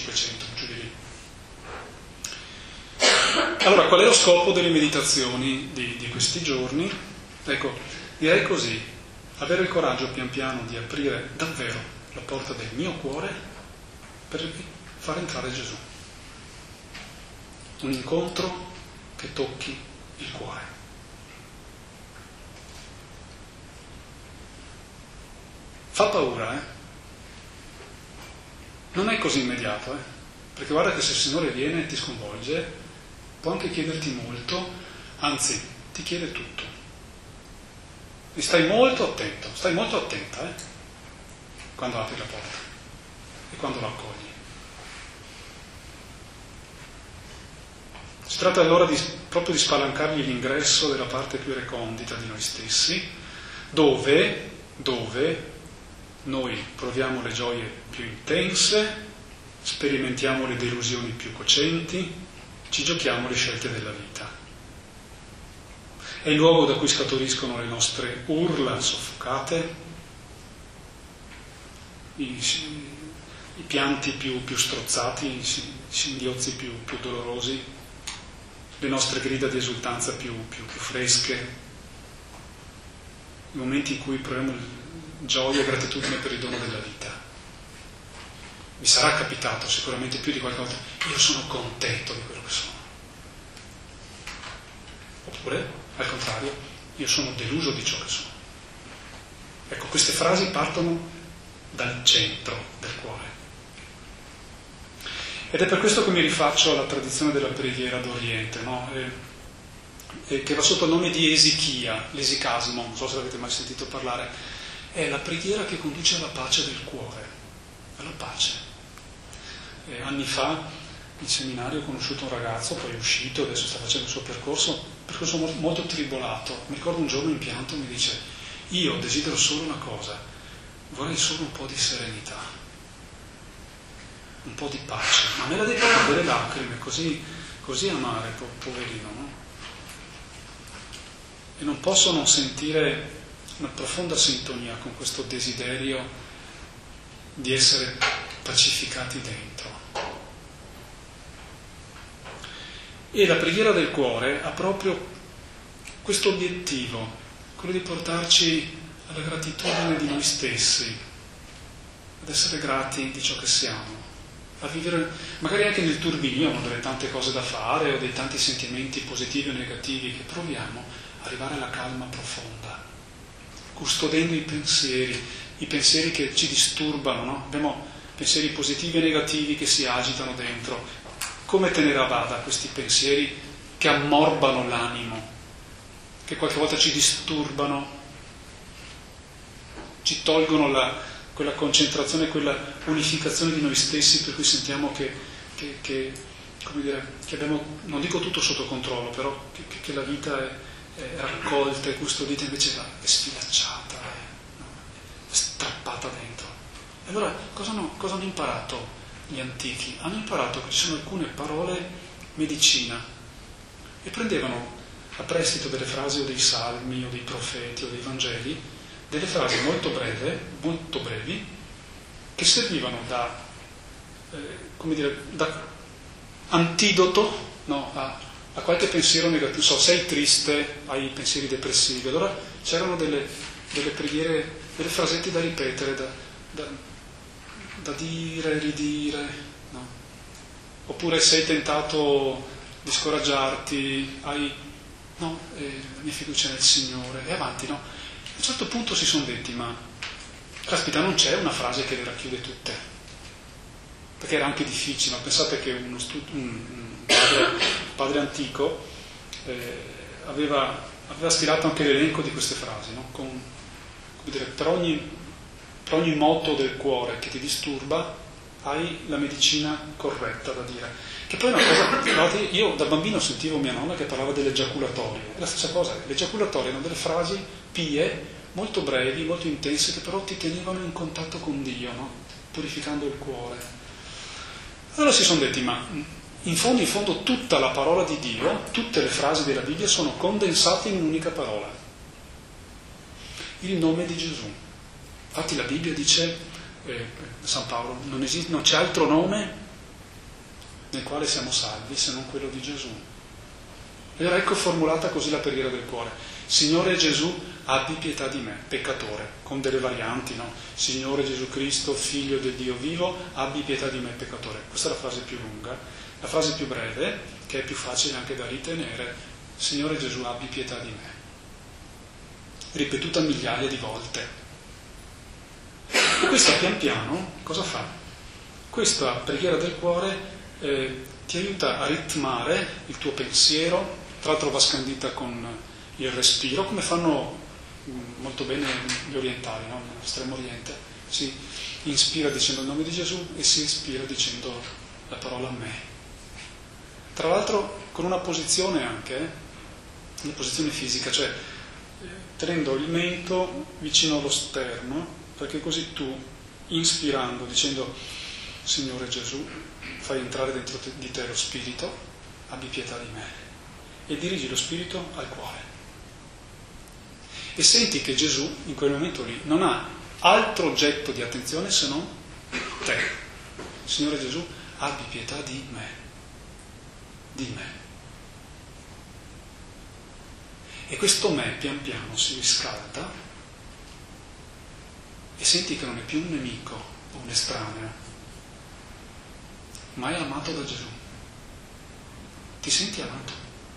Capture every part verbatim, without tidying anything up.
cinquecento, giù di lì. Allora, qual è lo scopo delle meditazioni di, di questi giorni? Ecco, direi così: avere il coraggio pian piano di aprire davvero la porta del mio cuore per far entrare Gesù. Un incontro che tocchi il cuore. Fa paura, eh? Non è così immediato, eh? Perché guarda che se il Signore viene e ti sconvolge, può anche chiederti molto, anzi, ti chiede tutto. E stai molto attento, stai molto attenta, eh? Quando apri la porta e quando lo accogli. Si tratta allora di, proprio di spalancargli l'ingresso della parte più recondita di noi stessi, dove, dove noi proviamo le gioie più intense, sperimentiamo le delusioni più cocenti, ci giochiamo le scelte della vita. È il luogo da cui scaturiscono le nostre urla soffocate, i, i pianti più, più strozzati, i singhiozzi più, più dolorosi, le nostre grida di esultanza più, più, più fresche, i momenti in cui proviamo gioia e gratitudine per il dono della vita. Vi sarà capitato sicuramente più di qualche volta: io sono contento di quello che sono. Oppure, al contrario, io sono deluso di ciò che sono. Ecco, queste frasi partono dal centro del cuore. Ed è per questo che mi rifaccio alla tradizione della preghiera d'Oriente, no? E, e che va sotto il nome di esichia, l'esicasmo, non so se l'avete mai sentito parlare. È la preghiera che conduce alla pace del cuore, alla pace. E anni fa in seminario ho conosciuto un ragazzo, poi è uscito, adesso sta facendo il suo percorso, percorso molto, molto tribolato. Mi ricordo un giorno in pianto mi dice: io desidero solo una cosa, vorrei solo un po' di serenità, un po' di pace, ma me la devo fare delle lacrime, così, così amare, po- poverino, no? E non posso non sentire una profonda sintonia con questo desiderio di essere pacificati dentro. E la preghiera del cuore ha proprio questo obiettivo, quello di portarci alla gratitudine di noi stessi, ad essere grati di ciò che siamo, a vivere magari anche nel turbinio delle tante cose da fare o dei tanti sentimenti positivi o negativi che proviamo, arrivare alla calma profonda, custodendo i pensieri, i pensieri che ci disturbano, no? Abbiamo pensieri positivi e negativi che si agitano dentro. Come tenere a bada questi pensieri che ammorbano l'animo, che qualche volta ci disturbano, ci tolgono la, quella concentrazione, quella unificazione di noi stessi, per cui sentiamo che, che, che, come dire, che abbiamo, non dico tutto sotto controllo, però che, che la vita è, è raccolta e custodita, invece è sfilacciata, è, no? È strappata dentro. E allora cosa hanno, cosa hanno imparato gli antichi? Hanno imparato che ci sono alcune parole medicina e prendevano a prestito delle frasi o dei salmi o dei profeti o dei Vangeli delle frasi molto breve, molto brevi, che servivano da, eh, come dire, da antidoto, no, a, a qualche pensiero negativo. So, sei triste, hai pensieri depressivi, allora c'erano delle, delle preghiere, delle frasetti da ripetere, da, da, da dire, ridire, no? Oppure sei tentato di scoraggiarti, hai, no, eh, la mia fiducia nel Signore, e avanti, no? A un certo punto si sono detti: ma caspita, non c'è una frase che le racchiude tutte, perché era anche difficile. Pensate che uno studi- un, un padre, padre antico eh, aveva, aveva stilato anche l'elenco di queste frasi, no? Con, come dire, per ogni, per ogni moto del cuore che ti disturba hai la medicina corretta da dire. Che poi è una cosa, guardate, io da bambino sentivo mia nonna che parlava delle giaculatorie, è la stessa cosa. Le giaculatorie erano delle frasi pie, molto brevi, molto intense, che però ti tenevano in contatto con Dio, no? Purificando il cuore. Allora si sono detti: ma in fondo, in fondo tutta la parola di Dio, tutte le frasi della Bibbia sono condensate in un'unica parola: il nome di Gesù. Infatti la Bibbia dice, eh, San Paolo, non, esiste, non c'è altro nome nel quale siamo salvi se non quello di Gesù. Ed ecco formulata così la preghiera del cuore: Signore Gesù, abbi pietà di me, peccatore, con delle varianti, no? Signore Gesù Cristo, figlio del Dio vivo, abbi pietà di me, peccatore. Questa è la frase più lunga. La frase più breve, che è più facile anche da ritenere: Signore Gesù, abbi pietà di me. Ripetuta migliaia di volte. E questa pian piano cosa fa? Questa preghiera del cuore eh, ti aiuta a ritmare il tuo pensiero, tra l'altro va scandita con il respiro, come fanno molto bene gli orientali, no? Nell'estremo oriente. Si inspira dicendo il nome di Gesù e si espira dicendo la parola me. Tra l'altro con una posizione anche, una posizione fisica, cioè tenendo il mento vicino allo sterno, perché così tu, inspirando, dicendo Signore Gesù, fai entrare dentro di te lo Spirito, abbi pietà di me, e dirigi lo Spirito al cuore. E senti che Gesù, in quel momento lì, non ha altro oggetto di attenzione se non te. Signore Gesù, abbi pietà di me, di me. E questo me pian piano si riscalda e senti che non è più un nemico o un estraneo, ma è amato da Gesù. Ti senti amato.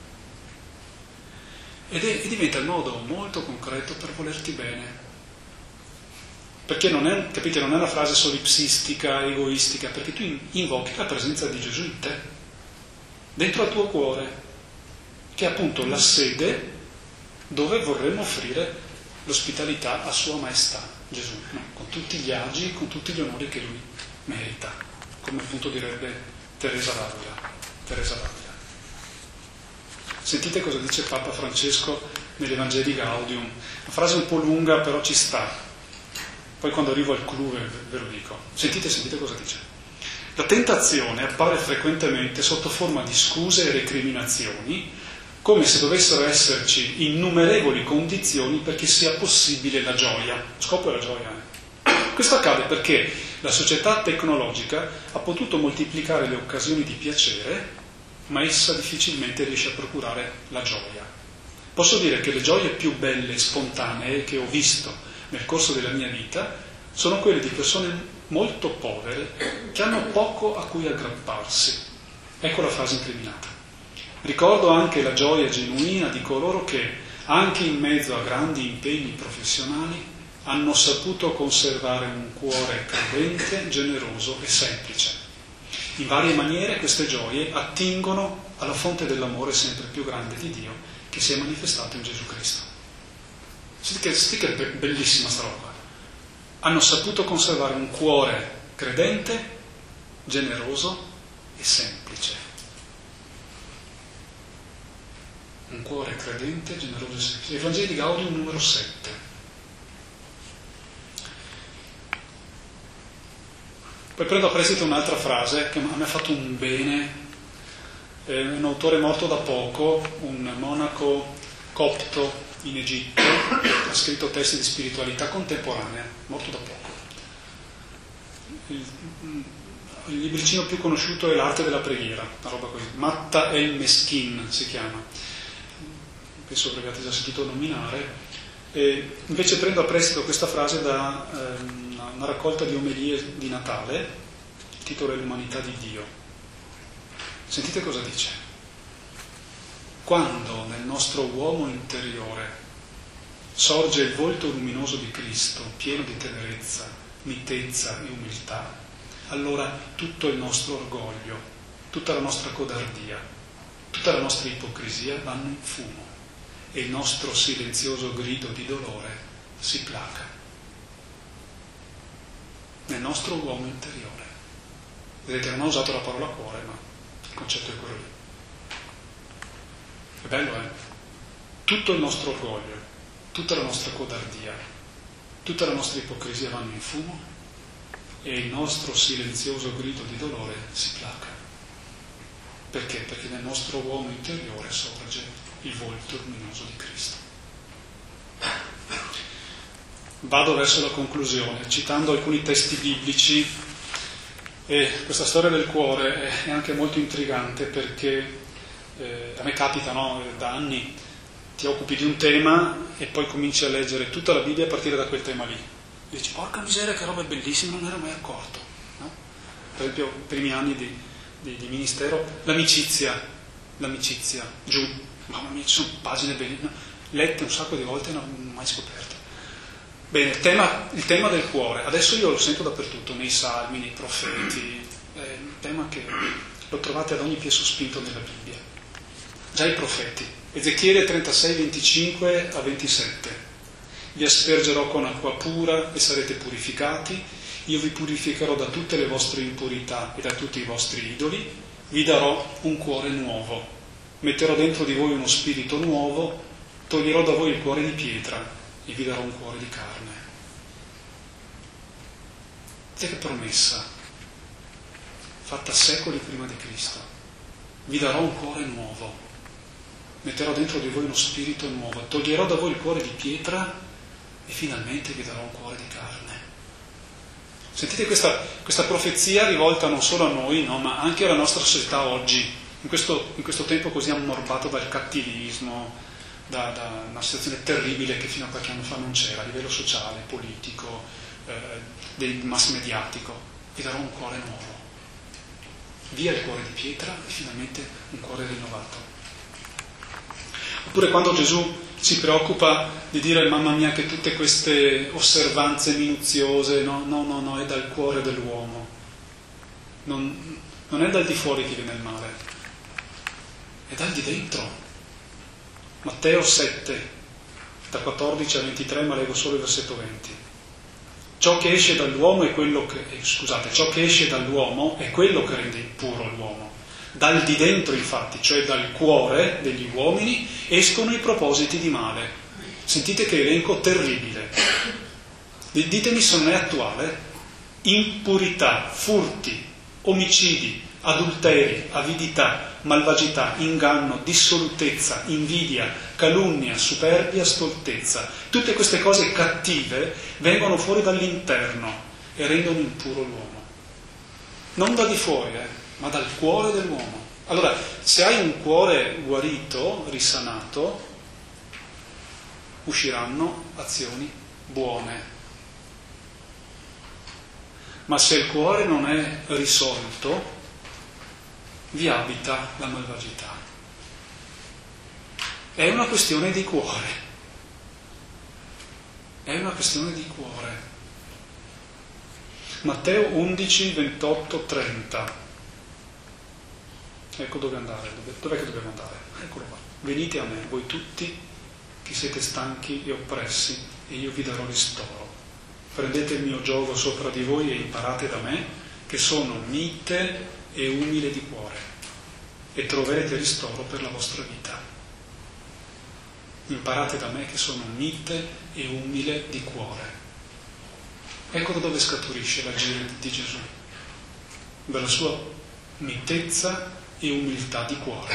Ed è, e diventa il modo molto concreto per volerti bene. Perché non è, capite, non è una frase solipsistica, egoistica, perché tu invochi la presenza di Gesù in te, dentro al tuo cuore, che è appunto la sede dove vorremmo offrire l'ospitalità a Sua Maestà, Gesù, no? Con tutti gli agi, con tutti gli onori che Lui merita, come appunto direbbe Teresa d'Avila. Teresa d'Avila. Sentite cosa dice Papa Francesco nell'Evangelii Gaudium, una frase un po' lunga però ci sta, poi quando arrivo al clou ve, ve lo dico. Sentite, sentite cosa dice. La tentazione appare frequentemente sotto forma di scuse e recriminazioni, come se dovessero esserci innumerevoli condizioni perché sia possibile la gioia. Lo scopo è la gioia. Eh? Questo accade perché la società tecnologica ha potuto moltiplicare le occasioni di piacere, ma essa difficilmente riesce a procurare la gioia. Posso dire che le gioie più belle e spontanee che ho visto nel corso della mia vita sono quelle di persone molto povere che hanno poco a cui aggrapparsi. Ecco la frase incriminata. Ricordo anche la gioia genuina di coloro che, anche in mezzo a grandi impegni professionali, hanno saputo conservare un cuore credente, generoso e semplice. In varie maniere queste gioie attingono alla fonte dell'amore sempre più grande di Dio che si è manifestato in Gesù Cristo. Sentite che è bellissima sta roba. Hanno saputo conservare un cuore credente, generoso e semplice. Un cuore credente, generoso e semplice. Evangelii di Gaudium numero sette. Poi prendo a prestito un'altra frase che a me ha fatto un bene, è un autore morto da poco, un monaco copto in Egitto, ha scritto testi di spiritualità contemporanea, morto da poco. Il, il libricino più conosciuto è L'arte della preghiera, una roba così, Matta el Meskin si chiama, penso che abbiate già sentito nominare. E invece prendo a prestito questa frase da eh, una, una raccolta di omelie di Natale, il titolo è L'umanità di Dio. Sentite cosa dice. Quando nel nostro uomo interiore sorge il volto luminoso di Cristo, pieno di tenerezza, mitezza e umiltà, allora tutto il nostro orgoglio, tutta la nostra codardia, tutta la nostra ipocrisia vanno in fumo e il nostro silenzioso grido di dolore si placa. Nel nostro uomo interiore. Vedete, non ho usato la parola cuore, ma il concetto è quello lì. È bello, eh? Tutto il nostro orgoglio, tutta la nostra codardia, tutta la nostra ipocrisia vanno in fumo e il nostro silenzioso grido di dolore si placa. Perché? Perché nel nostro uomo interiore sorge il volto luminoso di Cristo. Vado verso la conclusione, citando alcuni testi biblici E questa storia del cuore è anche molto intrigante perché eh, a me capita, no? Da anni ti occupi di un tema e poi cominci a leggere tutta la Bibbia a partire da quel tema lì. E dici, porca miseria, che roba bellissima, non ero mai accorto. No? Per esempio, i primi anni di, di, di ministero, l'amicizia, l'amicizia, giù, mamma mia, ci sono pagine bellissime, lette un sacco di volte e non ho mai scoperto. Bene, il tema, il tema del cuore, adesso io lo sento dappertutto, nei salmi, nei profeti, è un tema che lo trovate ad ogni piè sospinto nella Bibbia. Già i profeti, Ezechiele trentasei, venticinque a ventisette, vi aspergerò con acqua pura e sarete purificati, io vi purificherò da tutte le vostre impurità e da tutti i vostri idoli, vi darò un cuore nuovo, metterò dentro di voi uno spirito nuovo, toglierò da voi il cuore di pietra e vi darò un cuore di carne. Vedete che promessa, fatta secoli prima di Cristo. Vi darò un cuore nuovo, metterò dentro di voi uno spirito nuovo, toglierò da voi il cuore di pietra e finalmente vi darò un cuore di carne. Sentite questa, questa profezia rivolta non solo a noi, no, ma anche alla nostra società oggi, in questo, in questo tempo così ammorbato dal cattivismo, Da, da una situazione terribile che fino a qualche anno fa non c'era a livello sociale, politico, eh, del mass mediatico. Vi darò un cuore nuovo, via il cuore di pietra e finalmente un cuore rinnovato. Oppure quando Gesù si preoccupa di dire mamma mia che tutte queste osservanze minuziose, no, no, no, no, è dal cuore dell'uomo, non, non è dal di fuori che viene il male, è dal di dentro. Matteo sette, da quattordici a ventitré, ma leggo solo il versetto venti. Ciò che esce dall'uomo è quello che, eh, scusate, ciò che esce dall'uomo è quello che rende impuro l'uomo. Dal di dentro, infatti, cioè dal cuore degli uomini, escono i propositi di male. Sentite che elenco terribile. Ditemi se non è attuale. Impurità, furti, omicidi, adulteri, avidità, malvagità, inganno, dissolutezza, invidia, calunnia, superbia, stoltezza. Tutte queste cose cattive vengono fuori dall'interno e rendono impuro l'uomo. Non da di fuori, eh, ma dal cuore dell'uomo. Allora, se hai un cuore guarito, risanato, usciranno azioni buone. Ma se il cuore non è risolto, vi abita la malvagità. È una questione di cuore. È una questione di cuore. Matteo undici, ventotto, trenta. Ecco dove andare. Dove, dov'è che dobbiamo andare? Eccolo qua. Venite a me, voi tutti che siete stanchi e oppressi, e io vi darò ristoro. Prendete il mio giogo sopra di voi e imparate da me, che sono mite e umile di cuore, e troverete ristoro per la vostra vita. Imparate da me che sono mite e umile di cuore. Ecco da dove scaturisce l'agire di Gesù, dalla sua mitezza e umiltà di cuore.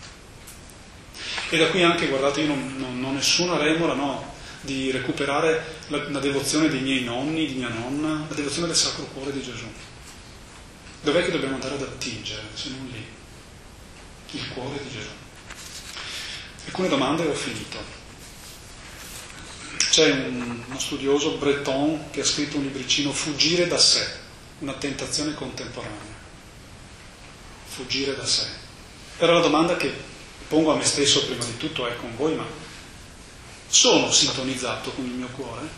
E da qui anche, guardate, io non, non, non ho nessuna remora, no, di recuperare la, la devozione dei miei nonni, di mia nonna, la devozione del Sacro Cuore di Gesù. Dov'è che dobbiamo andare ad attingere, se non lì? Il cuore di Gesù. Alcune domande e ho finito. C'è un, uno studioso breton che ha scritto un libricino, Fuggire da sé, una tentazione contemporanea. Fuggire da sé. Però la domanda che pongo a me stesso prima di tutto è con voi, ma sono sintonizzato con il mio cuore?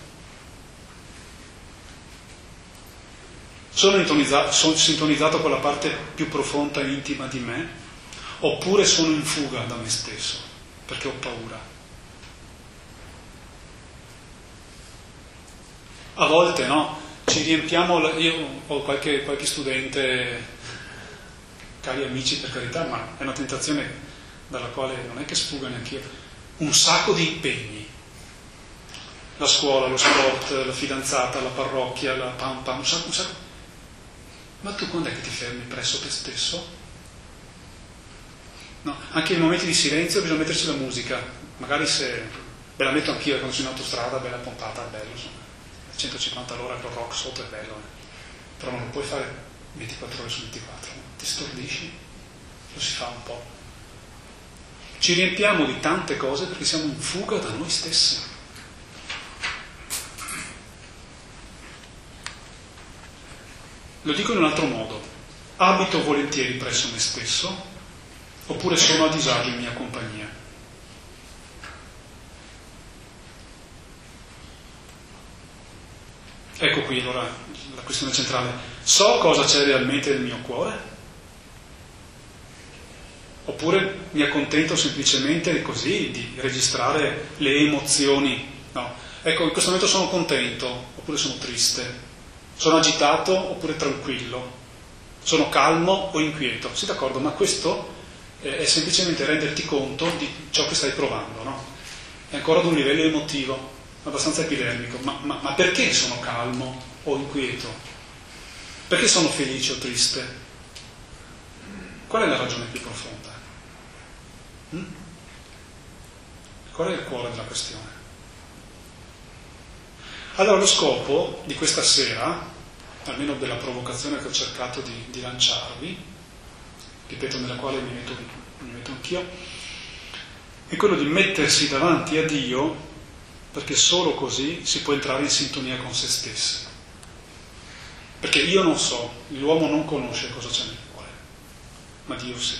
Sono sintonizzato, sono sintonizzato con la parte più profonda e intima di me? Oppure sono in fuga da me stesso perché ho paura? A volte, no, ci riempiamo, io ho qualche, qualche studente, cari amici per carità, ma è una tentazione dalla quale non è che sfuga neanche io, un sacco di impegni. La scuola, lo sport, la fidanzata, la parrocchia, la pam pam, un sacco, un sacco. Ma tu quando è che ti fermi presso te stesso? No, anche in momenti di silenzio bisogna metterci la musica, magari se ve la metto anch'io quando sono in autostrada, bella pompata, è bello, insomma, centocinquanta all'ora con rock sotto è bello, eh. Però non lo puoi fare ventiquattro ore su ventiquattro, ti stordisci, lo si fa un po'. Ci riempiamo di tante cose perché siamo in fuga da noi stessi. Lo dico in un altro modo: abito volentieri presso me stesso oppure sono a disagio in mia compagnia? Ecco qui allora la questione centrale: so cosa c'è realmente nel mio cuore? Oppure mi accontento semplicemente di così, di registrare le emozioni? No. Ecco, in questo momento sono contento oppure sono triste? Sono agitato oppure tranquillo? Sono calmo o inquieto? Sì, d'accordo, ma questo è semplicemente renderti conto di ciò che stai provando, no? È ancora ad un livello emotivo, abbastanza epidermico. Ma, ma, ma perché sono calmo o inquieto? Perché sono felice o triste? Qual è la ragione più profonda? Hmm? Qual è il cuore della questione? Allora lo scopo di questa sera, almeno della provocazione che ho cercato di, di lanciarvi, ripeto, nella quale mi metto, mi metto anch'io, è quello di mettersi davanti a Dio, perché solo così si può entrare in sintonia con se stessi. Perché io non so, l'uomo non conosce cosa c'è nel cuore, ma Dio sì.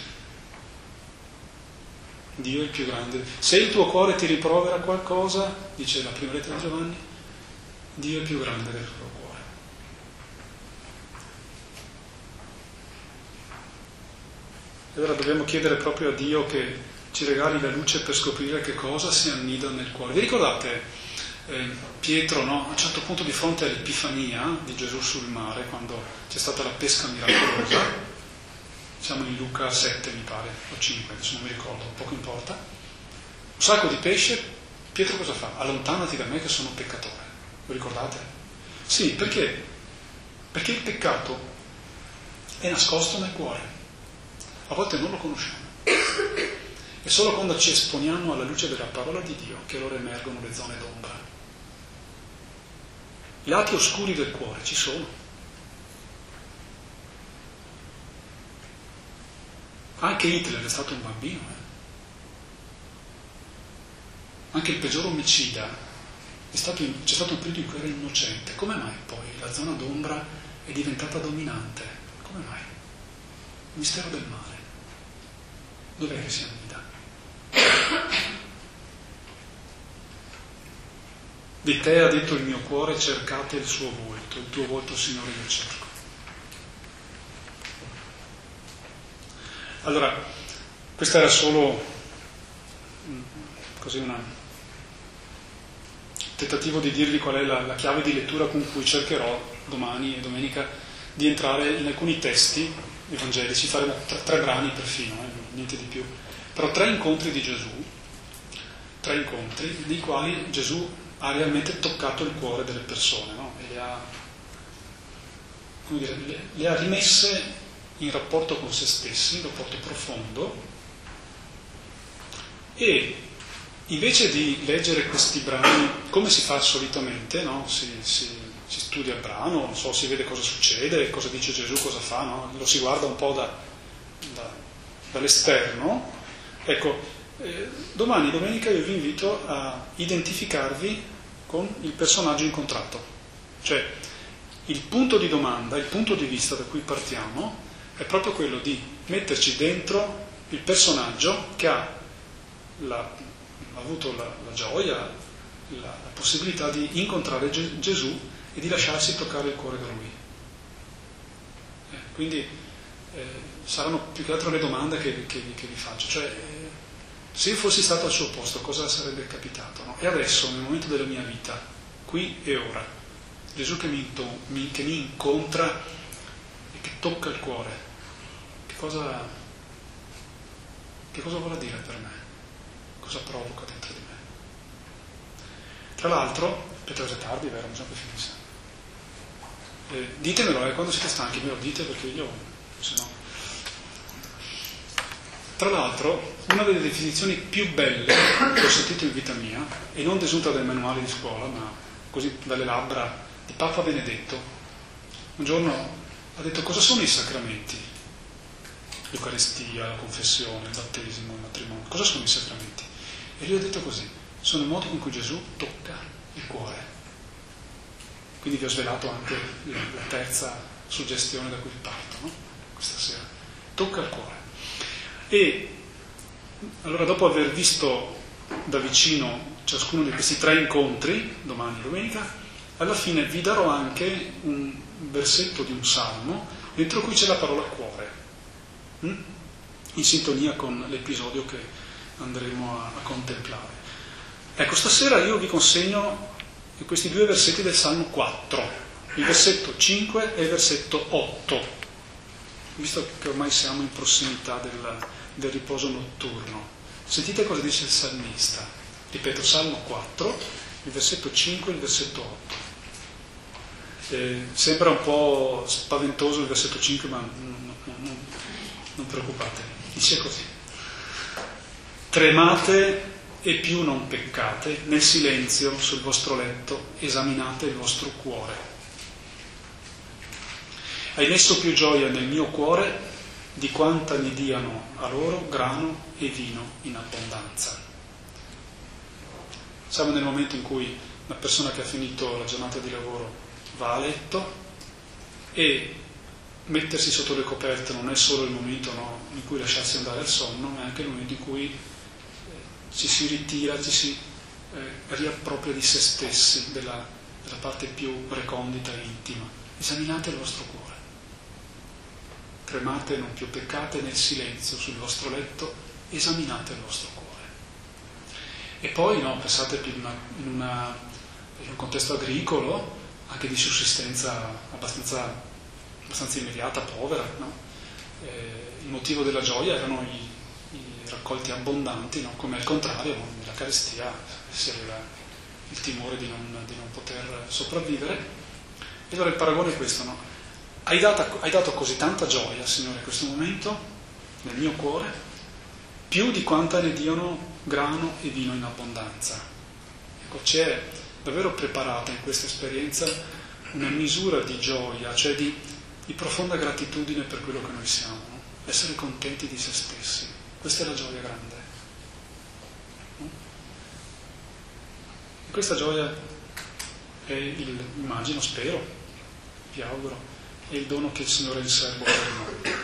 Dio è il più grande. Se il tuo cuore ti rimprovera qualcosa, dice la prima lettera di Giovanni, Dio è più grande del tuo cuore. E allora dobbiamo chiedere proprio a Dio che ci regali la luce per scoprire che cosa si annida nel cuore. Vi ricordate eh, Pietro, no? A un certo punto di fronte all'Epifania di Gesù sul mare, quando c'è stata la pesca miracolosa, siamo in Luca sette mi pare, o cinque, adesso non mi ricordo, poco importa, un sacco di pesce, Pietro cosa fa? Allontanati da me che sono peccatore. Lo ricordate? Sì, perché? Perché il peccato è nascosto nel cuore, a volte non lo conosciamo. È solo quando ci esponiamo alla luce della parola di Dio che allora emergono le zone d'ombra. I lati oscuri del cuore ci sono. Anche Hitler è stato un bambino. Eh? Anche il peggior omicida, è stato in, c'è stato un periodo in cui era innocente. Come mai poi la zona d'ombra è diventata dominante? Come mai? Il mistero del male. Dov'è che si annida? Di te ha detto il mio cuore, cercate il suo volto, il tuo volto, Signore, io cerco. Allora, questa era solo così un tentativo di dirvi qual è la, la chiave di lettura con cui cercherò domani e domenica di entrare in alcuni testi evangelici. Faremo tre, tre brani perfino, eh, niente di più, però tre incontri di Gesù, tre incontri nei quali Gesù ha realmente toccato il cuore delle persone, no? E le ha, come dire, le, le ha rimesse in rapporto con se stessi, in rapporto profondo, e invece di leggere questi brani come si fa solitamente, no? si, si, si studia il brano, non so, si vede cosa succede, cosa dice Gesù, cosa fa, no? Lo si guarda un po' da, da, dall'esterno. Ecco, eh, domani, domenica, io vi invito a identificarvi con il personaggio incontrato, cioè il punto di domanda, il punto di vista da cui partiamo è proprio quello di metterci dentro il personaggio che ha, la, ha avuto la, la gioia, la, la possibilità di incontrare Ge- Gesù e di lasciarsi toccare il cuore da Lui. Eh, quindi eh, saranno più che altro le domande che, che, che vi faccio, cioè eh, se io fossi stato al suo posto cosa sarebbe capitato? No? E adesso, nel momento della mia vita, qui e ora, Gesù che mi, mi, che mi incontra e che tocca il cuore, Cosa, che cosa vuole dire per me? Cosa provoca dentro di me? Tra l'altro, aspetta, è tardi, vero? Bisogna che finisca. Eh, ditemelo, eh, quando siete stanchi me lo dite perché io, se no. Tra l'altro, una delle definizioni più belle che ho sentito in vita mia, e non desunta dai manuali di scuola, ma così dalle labbra di Papa Benedetto, un giorno ha detto cosa sono i sacramenti? L'Eucaristia, la confessione, il battesimo, il matrimonio, cosa sono i sacramenti? E lui ha detto così, sono il modo con cui Gesù tocca il cuore. Quindi vi ho svelato anche la terza suggestione da cui parto, no? Questa sera. Tocca il cuore. E allora, dopo aver visto da vicino ciascuno di questi tre incontri, domani e domenica, alla fine vi darò anche un versetto di un salmo dentro cui c'è la parola cuore, in sintonia con l'episodio che andremo a, a contemplare. Ecco, stasera io vi consegno questi due versetti del Salmo quattro, il versetto cinque e il versetto otto, visto che ormai siamo in prossimità del, del riposo notturno. Sentite cosa dice il salmista. Ripeto, Salmo quattro, il versetto cinque e il versetto otto. Eh, sembra un po' spaventoso il versetto cinque, ma non, non, non preoccupatevi. Dice così: tremate e più non peccate, nel silenzio sul vostro letto esaminate il vostro cuore. Hai messo più gioia nel mio cuore di quanta ne diano a loro grano e vino in abbondanza. Siamo nel momento in cui una persona che ha finito la giornata di lavoro va a letto, e mettersi sotto le coperte non è solo il momento, no, in cui lasciarsi andare al sonno, ma è anche il momento in cui ci si ritira, ci si eh, riappropria di se stessi, della, della parte più recondita e intima. Esaminate il vostro cuore. Tremate e non più peccate, nel silenzio sul vostro letto esaminate il vostro cuore. E poi, no, pensate in, una, in, una, in un contesto agricolo, anche di sussistenza abbastanza, abbastanza immediata, povera, no? Eh, il motivo della gioia erano i raccolti abbondanti, no? Come al contrario, no? Nella carestia si aveva il timore di non, di non poter sopravvivere. E allora il paragone è questo, no? Hai dato, hai dato così tanta gioia, Signore, in questo momento, nel mio cuore, più di quanta ne diano grano e vino in abbondanza. Ecco, c'è davvero preparata in questa esperienza una misura di gioia, cioè di, di profonda gratitudine per quello che noi siamo, no? Essere contenti di se stessi. Questa è la gioia grande. E questa gioia è il, immagino, spero, vi auguro, è il dono che il Signore è in serbo per noi.